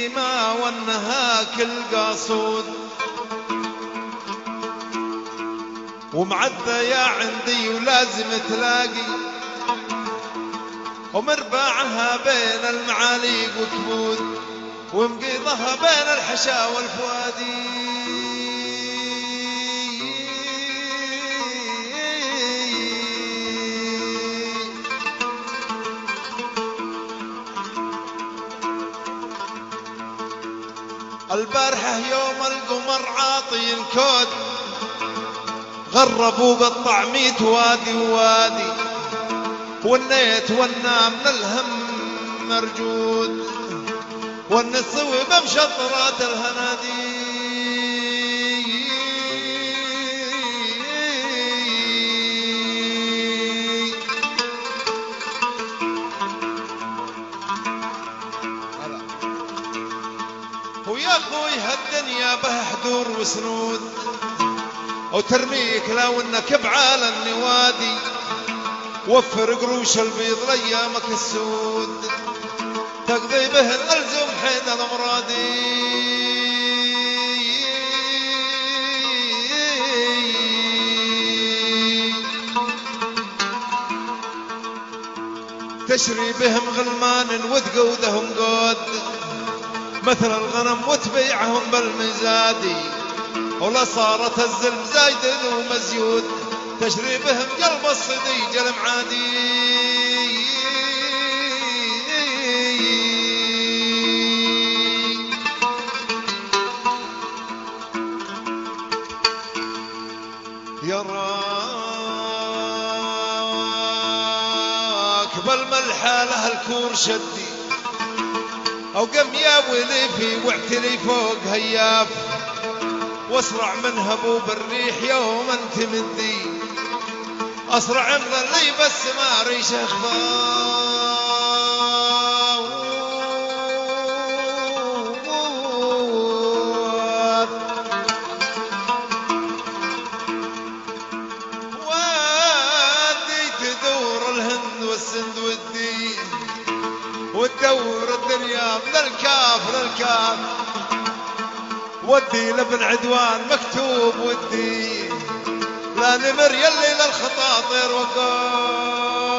قديمة وانها كل قاصود، ومعدية عندي ولازم تلاقي، ومربعها بين المعاليق وكبود، ومقيضها بين الحشا والفوادي. البارحة يوم القمر عاطي الكود، غربوا قطع 100 وادي ووادي، والنيت والنام من الهم مرجود، والنسوي بمشطرات الهنادي. ويا اخوي هالدنيا به حدور وسنود، وترميك لو انك بعالم النوادي، وفر قروش البيض لايامك السود، تقضي به الالزم حين الامرادي. تشري بهم غلمان وتقودهم قود، مثل الغنم وتبيعهم بالمزادي، ولا صارت الزلم زايد ومزيود، تشري بهم قلب الصديق المعادي. يا راكب الملحة له الكور شدي، او قم يا ولفي واعتلي فوق هياف، واسرع من هبوب الريح يوم انت مدي، اسرع من اللي بس ما ريش اخفاف. وادي تدور الهند والسند والدين، وتدور الدنيا من الكاف للكاف، ودي لابن عدوان مكتوب ودي، لا نمر يلي للخطاطر وقاف.